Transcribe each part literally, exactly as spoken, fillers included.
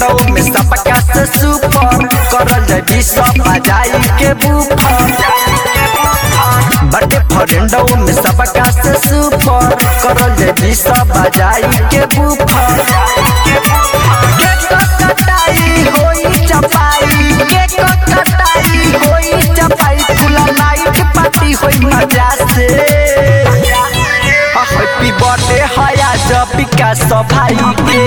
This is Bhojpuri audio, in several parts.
में सबका से सुपर करल जाई विश्व बजाई के बुफर बड़े फ्रेंडों में सबका से सुपर करल जाई विश्व बजाई के बुफर कटाई होई चपाई के कटाई होई चपाई फुला नाइट पार्टी होई मजा से हैप्पी बर्थडे हया जबिका सभाई के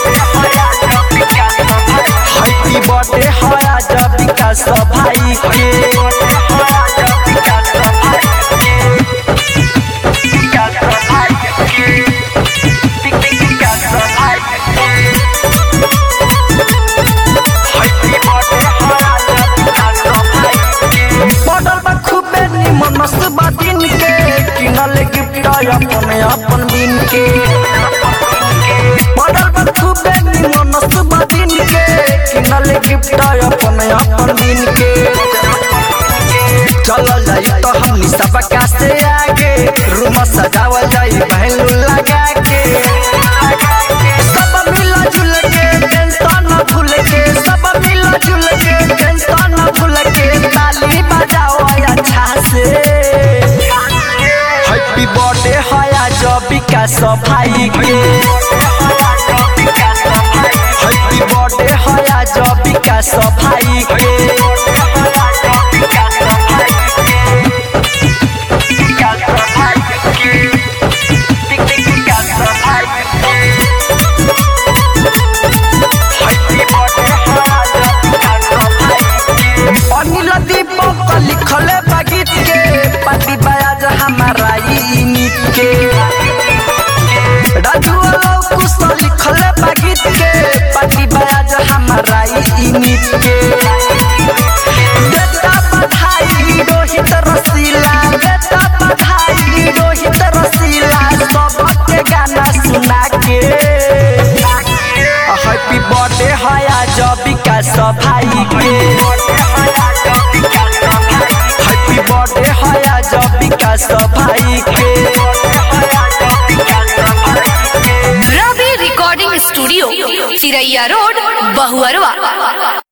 हैप्पी बर्थडे हया जबिका सभाई के दिन के किनल गिफ्ट अपन अपन दिन के बदल खूबे निमनस दिन के किनल गिफ्ट अपन अपन दिन के चल जाई तो हमनी सबका से आगे रूम सजावल जाई बहलू लगा के सब मिला जुल के टेंशन भूल के सब मिला जुल के टेंशन भूल के ताली बजाओ अच्छा से हैप्पी बर्थडे हया जबिका सभाई के हैप्पी बर्थडे हया जबिका सभाई के अनिल दीपक लिखले बगीत के पति बयाज हमारा नीत के राजू कुछ लिखले बगीत के पति बयाज हमारा नीत के बेटा बधाई रोहित रसीला बेटा बधाई रोहित रसीला सबके गाना सुना के हैप्पी बर्थडे हया जबिका सभाई के हैप्पी बर्थडे हया जबिका सभाई के Ravi recording studio Chiraiya road Bahuarwa.